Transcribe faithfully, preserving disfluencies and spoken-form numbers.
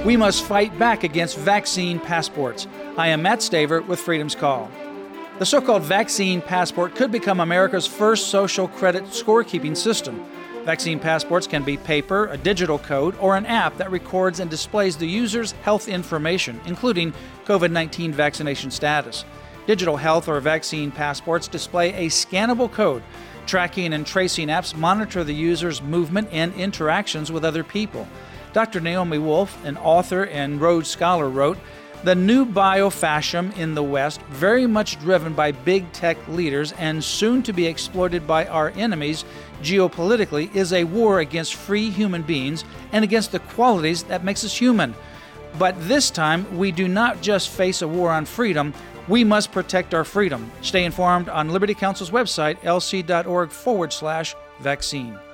We must fight back against vaccine passports. I am Matt Staver with Freedom's Call. The so-called vaccine passport could become America's first social credit scorekeeping system. Vaccine passports can be paper, a digital code, or an app that records and displays the user's health information, including covid nineteen vaccination status. Digital health or vaccine passports display a scannable code. Tracking and tracing apps monitor the user's movement and interactions with other people. Doctor Naomi Wolf, an author and Rhodes Scholar, wrote, "The new biofascism in the West, very much driven by big tech leaders and soon to be exploited by our enemies geopolitically, is a war against free human beings and against the qualities that makes us human. But this time, we do not just face a war on freedom, we must protect our freedom." Stay informed on Liberty Counsel's website, lc.org forward slash vaccine.